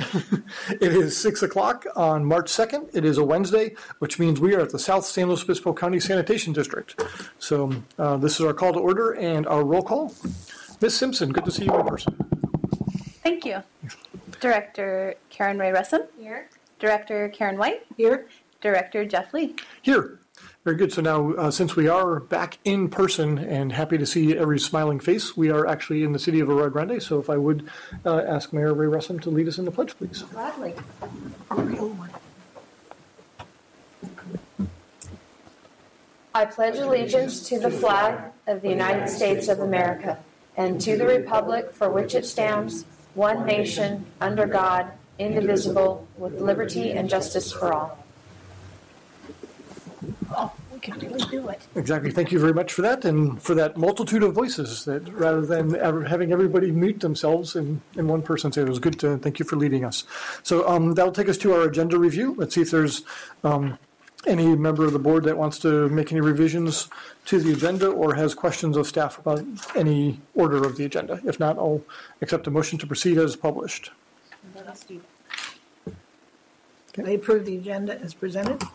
It is 6 o'clock on March 2nd. It is a Wednesday, which means we are at the South San Luis Obispo County Sanitation District. So this is our call to order and our roll call. Ms. Simpson, good to see you in person. Thank you. Director Karen Ray Russum. Here. Director Karen White. Here. Director Jeff Lee. Here. Very good. So now, since we are back in person and happy to see every smiling face, we are actually in the city of Arroyo Grande. So if I would ask Mayor Ray Russum to lead us in the pledge, please. Gladly. I pledge allegiance to the flag of the United States of America and to the republic for which it stands, one nation, under God, indivisible, with liberty and justice for all. Oh, we can really do it. Exactly. Thank you very much for that and for that multitude of voices that rather than having everybody mute themselves in one person say it was good to thank you for leading us. So that'll take us to our agenda review. Let's see if there's any member of the board that wants to make any revisions to the agenda or has questions of staff about any order of the agenda. If not, I'll accept a motion to proceed as published. I approve the agenda as presented.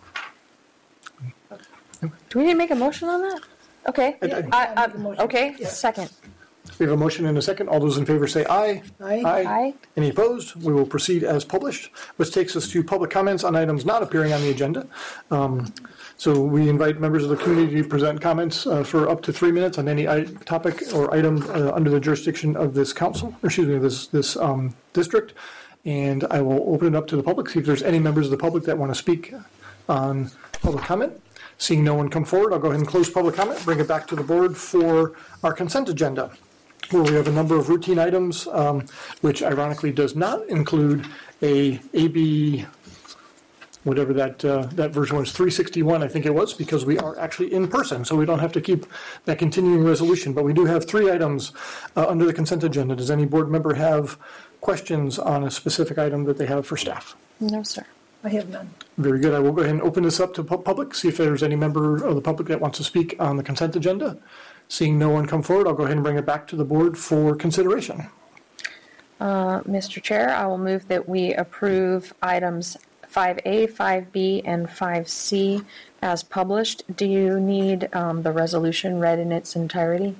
Do we need to make a motion on that? Okay. Okay. Yeah. Second. We have a motion and a second. All those in favor say aye. Aye. Aye. Any opposed? We will proceed as published, which takes us to public comments on items not appearing on the agenda. So we invite members of the community to present comments for up to 3 minutes on any topic or item under the jurisdiction of this council, this district. And I will open it up to the public, see if there's any members of the public that want to speak on public comment. Seeing no one come forward, I'll go ahead and close public comment, bring it back to the board for our consent agenda, where we have a number of routine items, which ironically does not include a AB, whatever that version was, 361, I think it was, because we are actually in person, so we don't have to keep that continuing resolution. But we do have 3 items under the consent agenda. Does any board member have questions on a specific item that they have for staff? No, sir. I have none. Very good. I will go ahead and open this up to public, see if there's any member of the public that wants to speak on the consent agenda. Seeing no one come forward, I'll go ahead and bring it back to the board for consideration. Mr. Chair, I will move that we approve items 5A, 5B, and 5C as published. Do you need the resolution read in its entirety?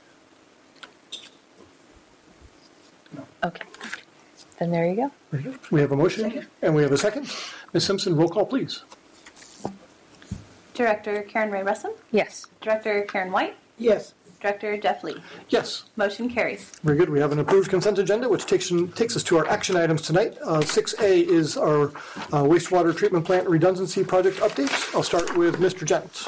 No. Okay. Then there you go. Very good. We have a motion and we have a second. Ms. Simpson, roll call, please. Director Karen Ray Russum? Yes. Director Karen White? Yes. Director Jeff Lee? Yes. Motion carries. Very good. We have an approved consent agenda, which takes us to our action items tonight. 6A is our wastewater treatment plant redundancy project updates. I'll start with Mr. Jentz.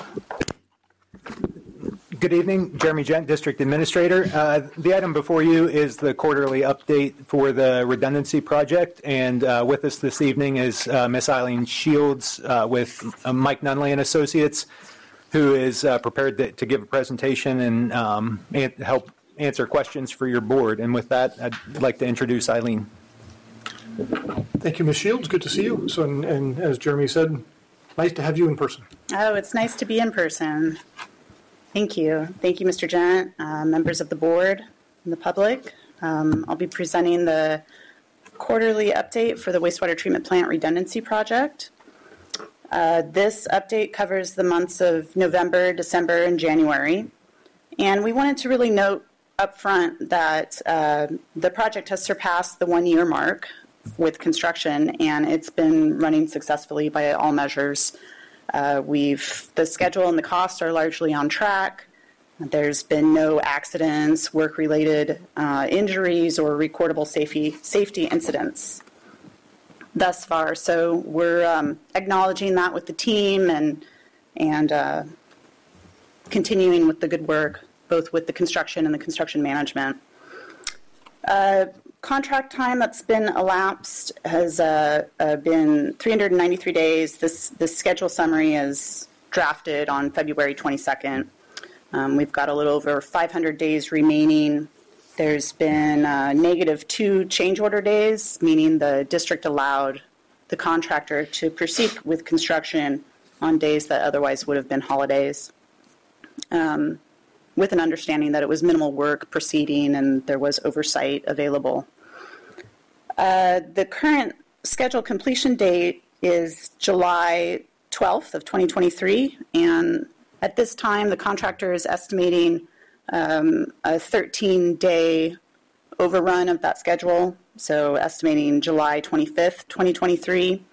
Good evening, Jeremy Gent, District Administrator. The item before you is the quarterly update for the redundancy project, and with us this evening is Miss Eileen Shields with Mike Nunley and Associates, who is prepared to give a presentation and help answer questions for your board. And with that, I'd like to introduce Eileen. Thank you, Ms. Shields. Good to see you. So, and as Jeremy said, nice to have you in person. Oh, it's nice to be in person. Thank you. Thank you, Mr. Gent, members of the board and the public. I'll be presenting the quarterly update for the wastewater treatment plant redundancy project. This update covers the months of November, December, and January. And we wanted to really note up front that the project has surpassed the 1-year mark with construction, and it's been running successfully by all measures. The schedule and the costs are largely on track. There's been no accidents, work-related injuries, or recordable safety incidents thus far. So we're acknowledging that with the team and continuing with the good work, both with the construction and the construction management. Contract time that's been elapsed has been 393 days. This schedule summary is drafted on February 22nd. We've got a little over 500 days remaining. There's been -2 change order days, meaning the district allowed the contractor to proceed with construction on days that otherwise would have been holidays, with an understanding that it was minimal work proceeding and there was oversight available. The current scheduled completion date is July 12th of 2023, and at this time, the contractor is estimating a 13-day overrun of that schedule, so estimating July 25th, 2023.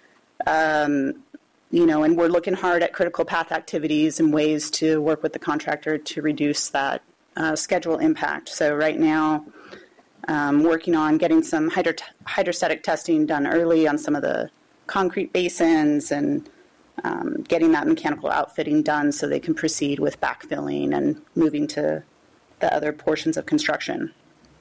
And we're looking hard at critical path activities and ways to work with the contractor to reduce that schedule impact. So right now, working on getting some hydrostatic testing done early on some of the concrete basins and getting that mechanical outfitting done so they can proceed with backfilling and moving to the other portions of construction.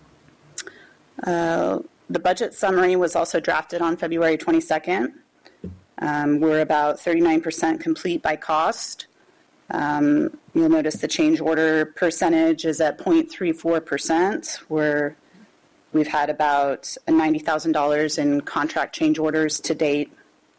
The budget summary was also drafted on February 22nd. We're about 39% complete by cost. You'll notice the change order percentage is at 0.34%, where we've had about $90,000 in contract change orders to date.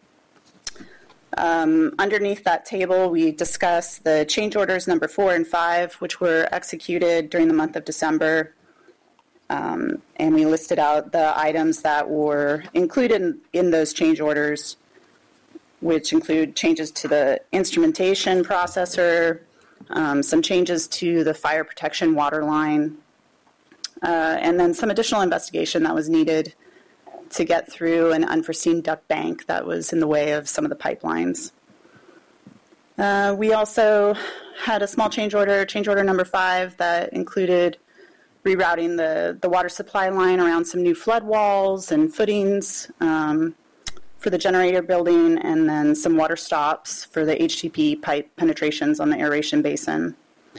Underneath that table, we discuss the change orders number 4 and 5, which were executed during the month of December. And we listed out the items that were included in those change orders, which include changes to the instrumentation processor, some changes to the fire protection water line, and then some additional investigation that was needed to get through an unforeseen duct bank that was in the way of some of the pipelines. We also had a small change order number 5, that included rerouting the water supply line around some new flood walls and footings for the generator building, and then some water stops for the HTP pipe penetrations on the aeration basin.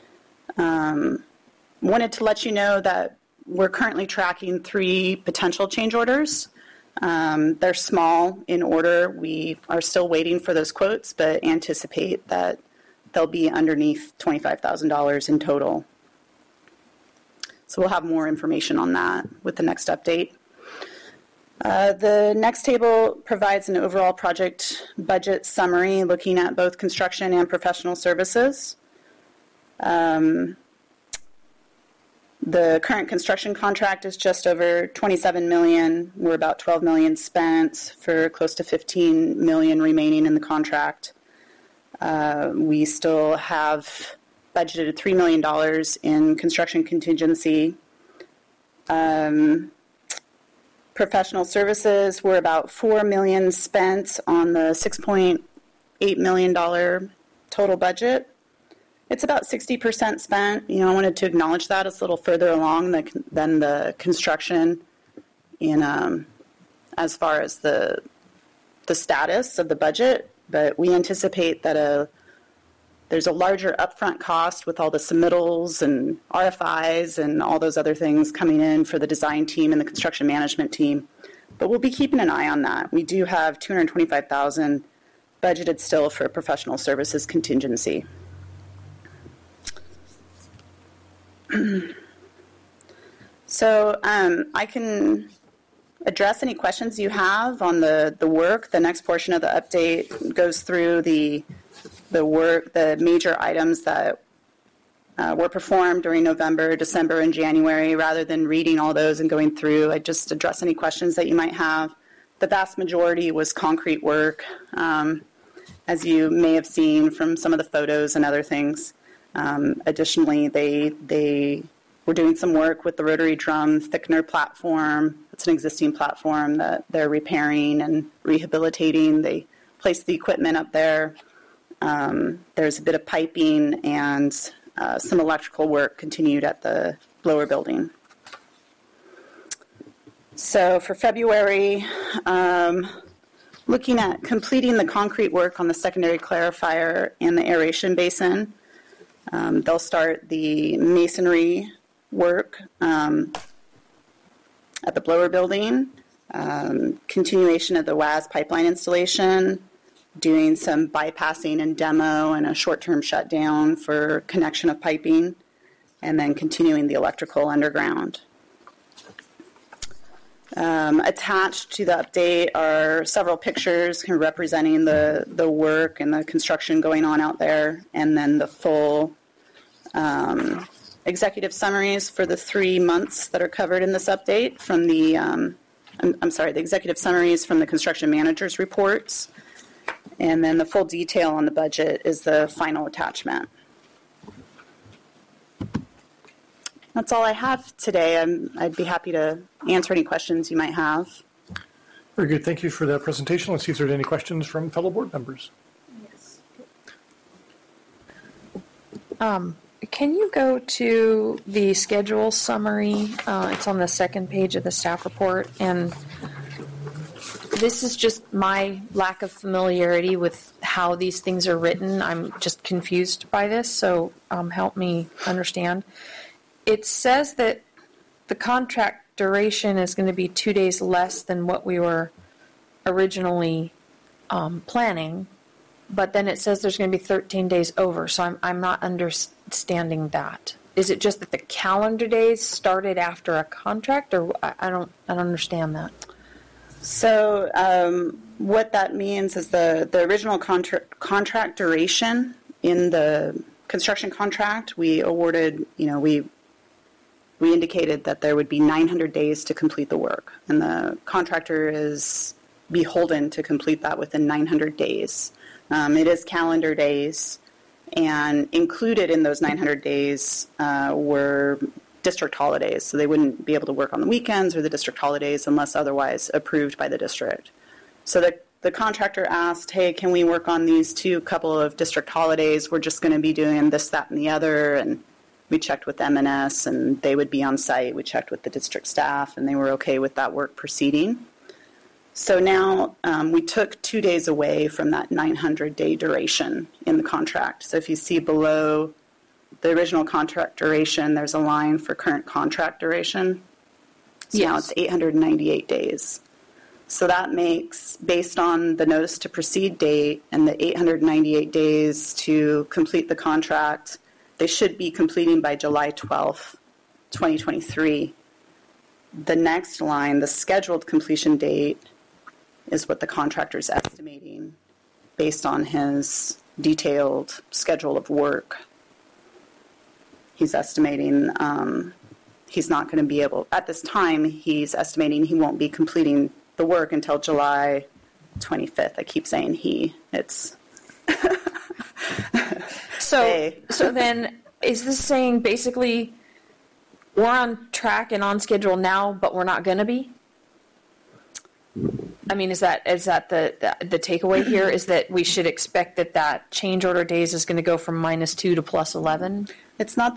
Wanted to let you know that we're currently tracking 3 potential change orders. They're small in order. We are still waiting for those quotes, but anticipate that they'll be underneath $25,000 in total. So we'll have more information on that with the next update. The next table provides an overall project budget summary looking at both construction and professional services. The current construction contract is just over $27 million. We're about $12 million spent for close to $15 million remaining in the contract. We still have budgeted $3 million in construction contingency. Professional services were about $4 million spent on the $6.8 million total budget. It's about 60% spent. I wanted to acknowledge that it's a little further along than the construction in as far as the status of the budget, but we anticipate that there's a larger upfront cost with all the submittals and RFIs and all those other things coming in for the design team and the construction management team. But we'll be keeping an eye on that. We do have $225,000 budgeted still for professional services contingency. So I can address any questions you have on the work. The next portion of the update goes through the work, the major items that were performed during November, December, and January. Rather than reading all those and going through, I just address any questions that you might have. The vast majority was concrete work, as you may have seen from some of the photos and other things. Additionally, they were doing some work with the rotary drum thickener platform. It's an existing platform that they're repairing and rehabilitating. They placed the equipment up there. There's a bit of piping and some electrical work continued at the blower building. So for February, looking at completing the concrete work on the secondary clarifier and the aeration basin. They'll start the masonry work at the blower building, continuation of the WAS pipeline installation, doing some bypassing and demo and a short-term shutdown for connection of piping, and then continuing the electrical underground. Attached to the update are several pictures representing the work and the construction going on out there, and then the full executive summaries for the 3 months that are covered in this update from the I'm sorry, the executive summaries from the construction managers' reports. And then the full detail on the budget is the final attachment. That's all I have today. I'd be happy to answer any questions you might have. Very good. Thank you for that presentation. Let's see if there's any questions from fellow board members. Can you go to the schedule summary? It's on the second page of the staff report, and this is just my lack of familiarity with how these things are written. I'm just confused by this, so help me understand. It says that the contract duration is going to be 2 days less than what we were originally planning, but then it says there's going to be 13 days over, so I'm not understanding that. Is it just that the calendar days started after a contract, or I don't understand that. So what that means is the original contract duration in the construction contract, we awarded, we indicated that there would be 900 days to complete the work, and the contractor is beholden to complete that within 900 days. It is calendar days, and included in those 900 days were district holidays, so they wouldn't be able to work on the weekends or the district holidays unless otherwise approved by the district. So the contractor asked, hey, can we work on these couple of district holidays? We're just going to be doing this, that, and the other, and we checked with M&S, and they would be on site. We checked with the district staff, and they were okay with that work proceeding. So now we took 2 days away from that 900-day duration in the contract. So if you see below the original contract duration, there's a line for current contract duration. So Yes. now it's 898 days. So that makes, based on the notice to proceed date and the 898 days to complete the contract, they should be completing by July 12th, 2023. The next line, the scheduled completion date, is what the contractor is estimating based on his detailed schedule of work. He's estimating he's not going to be able, at this time, he's estimating he won't be completing the work until July 25th. I keep saying he. It's So then, is this saying basically we're on track and on schedule now, but we're not going to be? I mean, is that the takeaway here? Is that we should expect that change order days is going to go from -2 to +11? It's not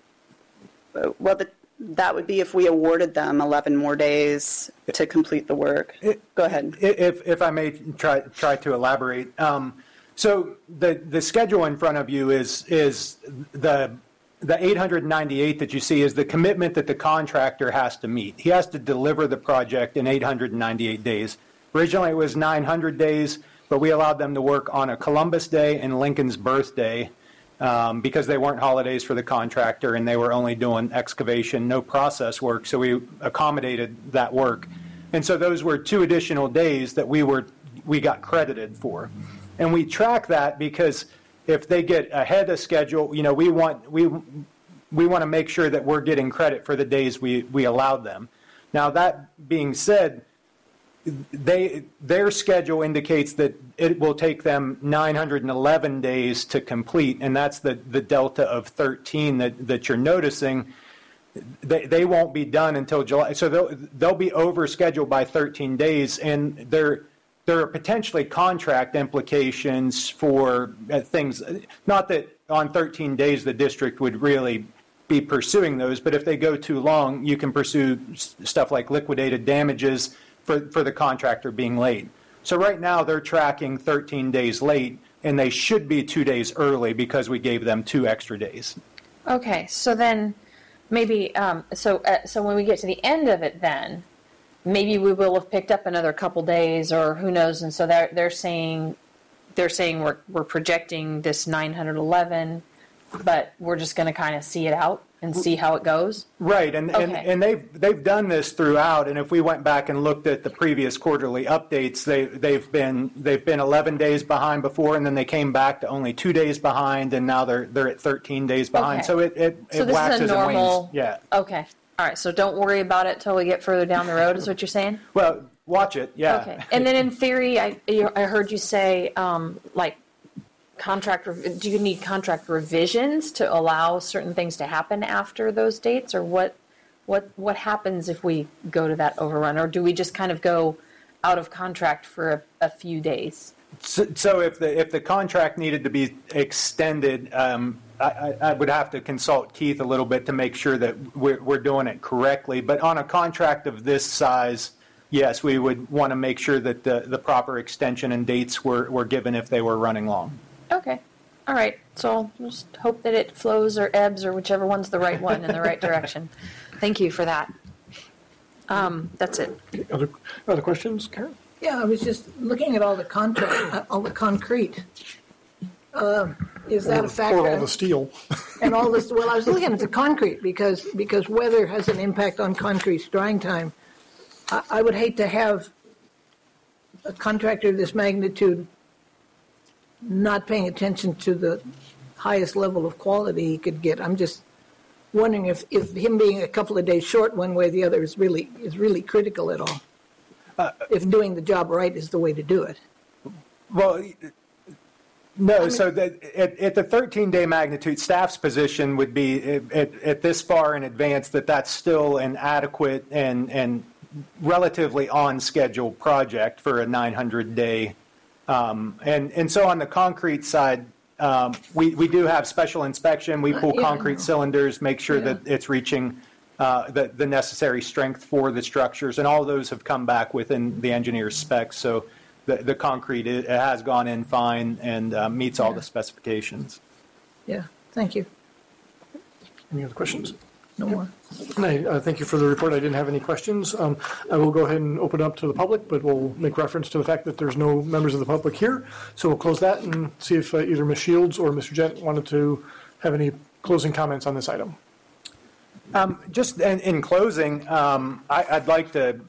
that would be if we awarded them 11 more days to complete the work. Go ahead. If I may try to elaborate. So the schedule in front of you is the 898 that you see is the commitment that the contractor has to meet. He has to deliver the project in 898 days. Originally it was 900 days, but we allowed them to work on a Columbus Day and Lincoln's birthday because they weren't holidays for the contractor and they were only doing excavation, no process work, so we accommodated that work. And so those were 2 additional days that we got credited for. And we track that because if they get ahead of schedule, we want to make sure that we're getting credit for the days we allowed them. Now, that being said, their schedule indicates that it will take them 911 days to complete, and that's the delta of 13 that you're noticing. They won't be done until July, so they'll be over scheduled by 13 days, and there are potentially contract implications for things. Not that on 13 days the district would really be pursuing those, but if they go too long, you can pursue stuff like liquidated damages for the contractor being late. So right now they're tracking 13 days late, and they should be 2 days early because we gave them 2 extra days. Okay, so then maybe so when we get to the end of it, then maybe we will have picked up another couple days, or who knows? And so they're saying we're projecting this 911, but we're just going to kind of see it out and see how it goes. Right, and they've done this throughout. And if we went back and looked at the previous quarterly updates, they've been 11 days behind before, and then they came back to only 2 days behind, and now they're at 13 days behind. Okay. So it So this waxes is a normal. and wanes. Yeah. Okay. All right, so don't worry about it till we get further down the road, is what you're saying? Well, watch it, yeah. Okay. And then in theory, I heard you say, like, do you need contract revisions to allow certain things to happen after those dates? Or what happens if we go to that overrun? Or do we just kind of go out of contract for a few days? So if the contract needed to be extended, I would have to consult Keith a little bit to make sure that we're doing it correctly. But on a contract of this size, yes, we would want to make sure that the proper extension and dates were given if they were running long. Okay. All right. So I'll just hope that it flows or ebbs or whichever one's the right one in the right direction. Thank you for that. That's it. Other questions, Karen? Yeah, I was just looking at all the concrete. Is that a factor? Or all the steel. And all this, well, I was looking at the concrete because weather has an impact on concrete's drying time. I would hate to have a contractor of this magnitude not paying attention to the highest level of quality he could get. I'm just wondering if him being a couple of days short one way or the other is really critical at all. If doing the job right is the way to do it. Well, no. So at the 13-day magnitude, staff's position would be at this far in advance that's still an adequate and relatively on-schedule project for a 900-day. And so on the concrete side, we do have special inspection. We pull concrete cylinders, make sure that it's reaching the necessary strength for the structures, and all those have come back within the engineer's specs. So the concrete it has gone in fine and meets all the specifications. Yeah, thank you. Any other questions? No more. Thank you for the report. I didn't have any questions. I will go ahead and open up to the public, but we'll make reference to the fact that there's no members of the public here. So we'll close that and see if either Ms. Shields or Mr. Gent wanted to have any closing comments on this item. Just in closing, I'd like to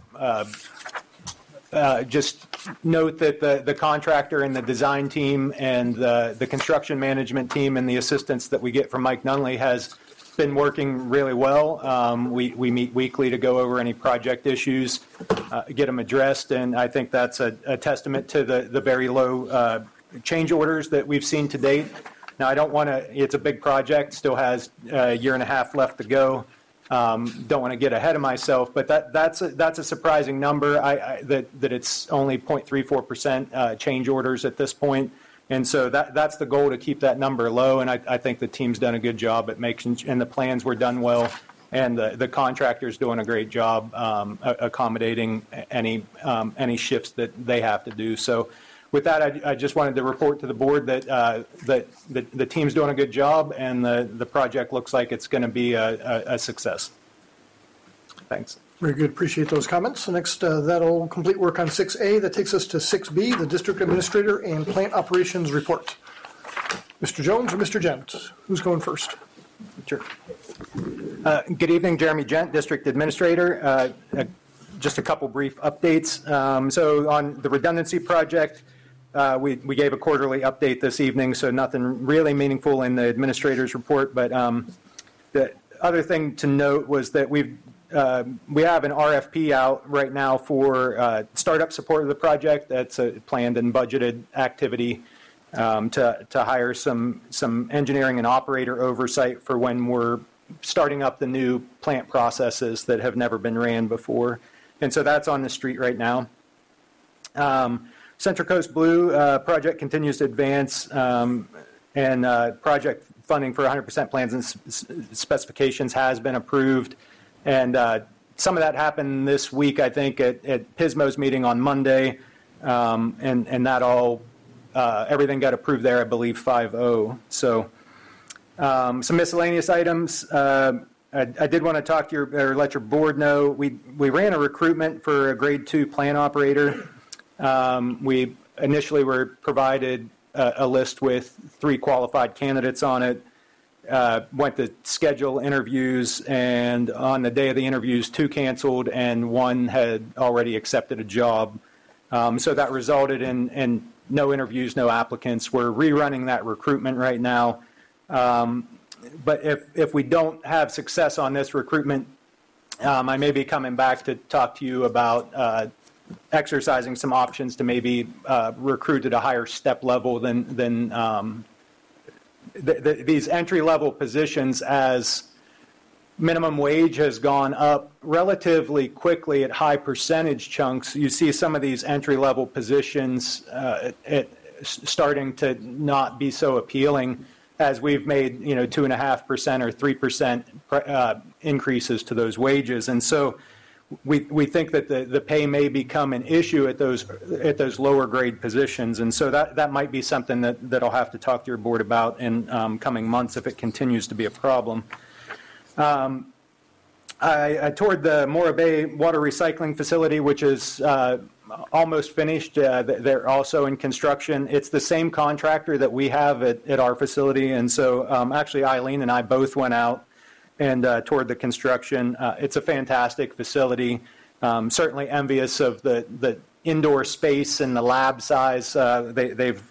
just note that the contractor and the design team and the construction management team and the assistance that we get from Mike Nunley has been working really well. We meet weekly to go over any project issues, get them addressed, and I think that's a testament to the very low change orders that we've seen to date. Now, I don't want to, it's a big project, still has a year and a half left to go. Don't want to get ahead of myself, but that's a surprising number, that it's only 0.34% change orders at this point. And so that's the goal, to keep that number low, and I think the team's done a good job at making, and the plans were done well, and the contractor's doing a great job accommodating any shifts that they have to do. So with that, I just wanted to report to the board that the team's doing a good job, and the project looks like it's going to be a success. Thanks. Very good. Appreciate those comments. So next, that'll complete work on 6A. That takes us to 6B, the District Administrator and Plant Operations Report. Mr. Jones or Mr. Gent? Who's going first? Sure. Good evening, Jeremy Gent, District Administrator. Just a couple brief updates. So on the redundancy project, we gave a quarterly update this evening, so nothing really meaningful in the administrator's report. But the other thing to note was that we have an RFP out right now for startup support of the project. That's a planned and budgeted activity to hire some engineering and operator oversight for when we're starting up the new plant processes that have never been ran before. And so that's on the street right now. Central Coast Blue project continues to advance, and project funding for 100% plans and specifications has been approved. And some of that happened this week, I think, at Pismo's meeting on Monday, and that all, everything got approved there, I believe, 5-0. So some miscellaneous items. I did want to talk to you, or let your board know, we ran a recruitment for a grade 2 plant operator. We initially were provided a list with 3 qualified candidates on it. Went to schedule interviews, and on the day of the interviews, 2 canceled and 1 had already accepted a job. So that resulted in no interviews, no applicants. We're rerunning that recruitment right now. But if we don't have success on this recruitment I may be coming back to talk to you about exercising some options to maybe recruit at a higher step level than these entry-level positions. As minimum wage has gone up relatively quickly at high percentage chunks, you see some of these entry-level positions starting to not be so appealing as we've made 2.5% or 3% increases to those wages. And so we think that the pay may become an issue at those lower grade positions. And so that might be something that I'll have to talk to your board about in coming months if it continues to be a problem. I toured the Morro Bay Water Recycling Facility, which is almost finished. They're also in construction. It's the same contractor that we have at our facility. And so actually Eileen and I both went out and toured the construction. It's a fantastic facility. Certainly envious of the indoor space and the lab size. They've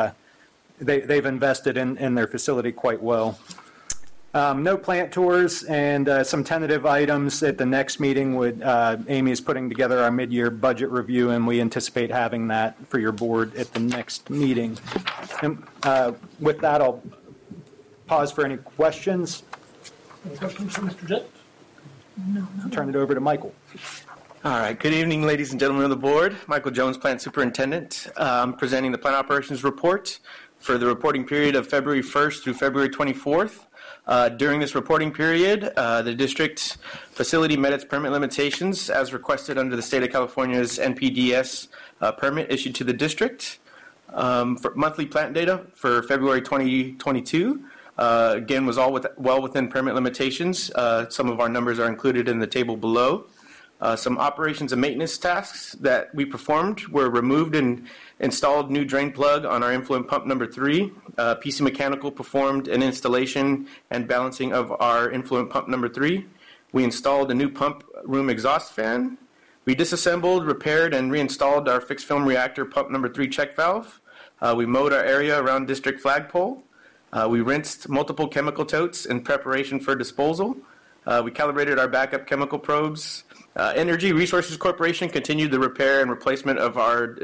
invested in their facility quite well. No plant tours and some tentative items at the next meeting. Amy is putting together our mid-year budget review, and we anticipate having that for your board at the next meeting. And, with that, I'll pause for any questions. Any questions for Mr. Jett? No. Turn it over to Michael. All right. Good evening, ladies and gentlemen of the board. Michael Jones, Plant Superintendent. I'm presenting the Plant Operations Report for the reporting period of February 1st through February 24th. During this reporting period, the district facility met its permit limitations as requested under the state of California's NPDES permit issued to the district. For monthly plant data for February 2022, again, was all well within permit limitations. Some of our numbers are included in the table below. Some operations and maintenance tasks that we performed were removed and installed new drain plug on our influent pump number 3. PC Mechanical performed an installation and balancing of our influent pump number 3. We installed a new pump room exhaust fan. We disassembled, repaired, and reinstalled our fixed film reactor pump number 3 check valve. We mowed our area around district flagpole. We rinsed multiple chemical totes in preparation for disposal. We calibrated our backup chemical probes. Energy Resources Corporation continued the repair and replacement of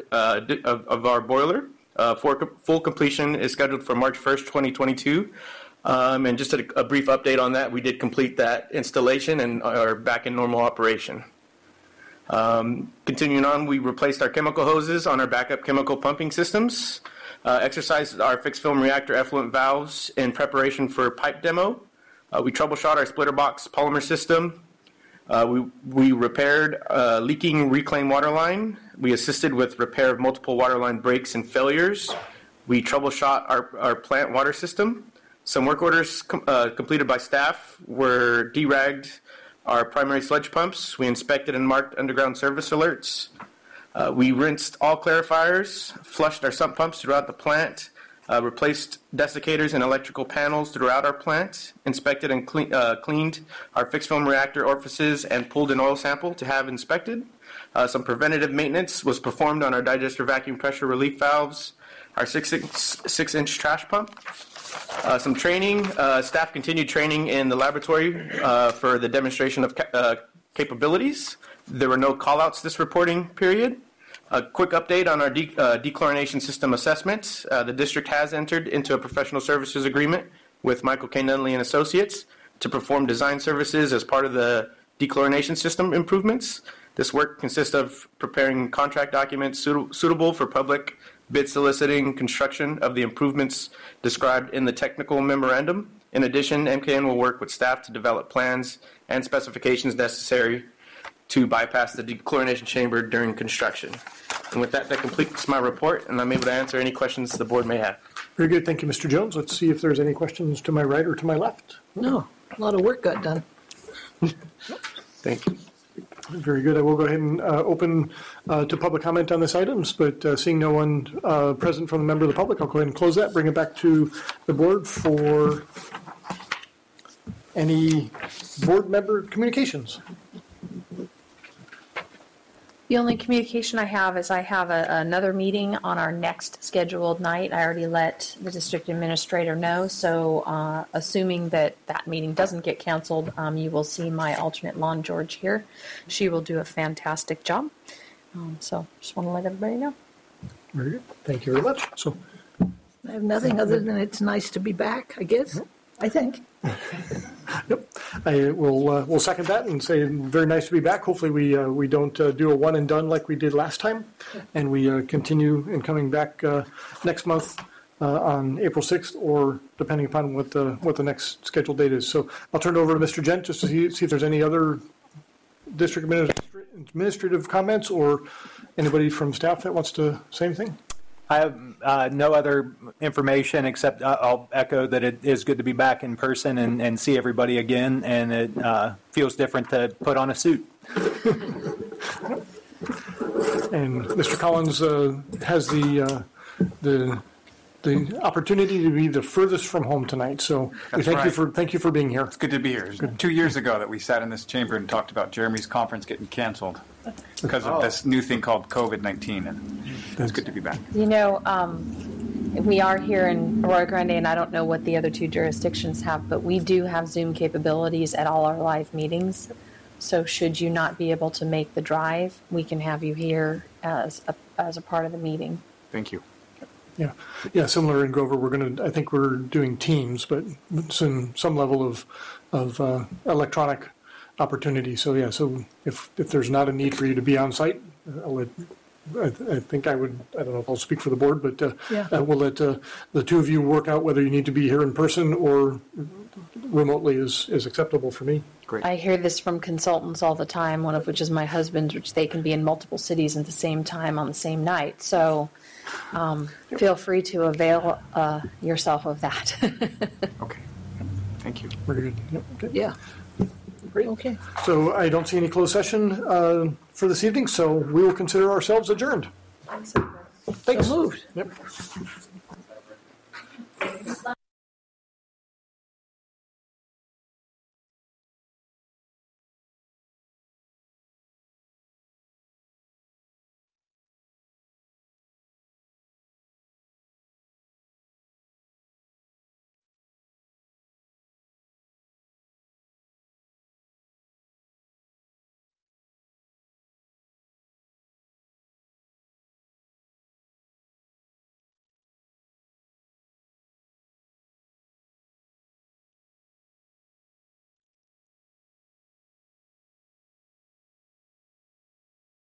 our boiler. Full completion is scheduled for March 1st, 2022. And just a brief update on that, we did complete that installation and are back in normal operation. Continuing on, we replaced our chemical hoses on our backup chemical pumping systems, exercised our fixed film reactor effluent valves in preparation for pipe demo. We troubleshot our splitter box polymer system. We repaired leaking reclaim water line. We assisted with repair of multiple water line breaks and failures. We troubleshot our plant water system. Some work orders completed by staff were deragged our primary sludge pumps. We inspected and marked underground service alerts. We rinsed all clarifiers, flushed our sump pumps throughout the plant, replaced desiccators and electrical panels throughout our plant, inspected and cleaned our fixed film reactor orifices, and pulled an oil sample to have inspected. Some preventative maintenance was performed on our digester vacuum pressure relief valves, our 6-inch trash pump. Some training. Staff continued training in the laboratory for the demonstration of capabilities. There were no call-outs this reporting period. A quick update on our dechlorination system assessment. The district has entered into a professional services agreement with Michael K. Nunley and Associates to perform design services as part of the dechlorination system improvements. This work consists of preparing contract documents suitable for public bid soliciting construction of the improvements described in the technical memorandum. In addition, MKN will work with staff to develop plans and specifications necessary to bypass the dechlorination chamber during construction. And with that completes my report, and I'm able to answer any questions the board may have. Very good. Thank you, Mr. Jones. Let's see if there's any questions to my right or to my left. No, a lot of work got done. Thank you. Very good. I will go ahead and open to public comment on this items, but seeing no one present from the member of the public, I'll go ahead and close that, bring it back to the board for any board member communications. The only communication I have is I have another meeting on our next scheduled night. I already let the district administrator know, so assuming that that meeting doesn't get canceled, you will see my alternate Lon George here. She will do a fantastic job. So just want to let everybody know. Very good. Thank you very much. So, I have nothing other than it's nice to be back, I guess. I think. yep, I will second that and say very nice to be back. Hopefully we don't do a one and done like we did last time, and we continue in coming back next month on April 6th, or depending upon what the next scheduled date is. So I'll turn it over to Mr. Gent just to see if there's any other district administrative comments or anybody from staff that wants to say anything. I have no other information except I'll echo that it is good to be back in person and see everybody again, and it feels different to put on a suit. And Mr. Collins has the opportunity to be the furthest from home tonight. So we thank you for being here. It's good to be here. It was 2 years ago that we sat in this chamber and talked about Jeremy's conference getting canceled because of this new thing called COVID-19, and it's good to be back. You know, we are here in Arroyo Grande, and I don't know what the other two jurisdictions have, but we do have Zoom capabilities at all our live meetings. So should you not be able to make the drive, we can have you here as a part of the meeting. Thank you. Yeah. Similar in Grover, I think we're doing Teams, but some level of electronic opportunity. So yeah. So if there's not a need for you to be on site, I think I would. I don't know if I'll speak for the board, but we'll let the two of you work out whether you need to be here in person or remotely is acceptable for me. Great. I hear this from consultants all the time, one of which is my husband's, which they can be in multiple cities at the same time on the same night. So feel free to avail yourself of that. Okay. Thank you. Very good. Yep. Okay. Yeah. Great. Okay. So I don't see any closed session for this evening, so we will consider ourselves adjourned. Thanks. So moved. Yep.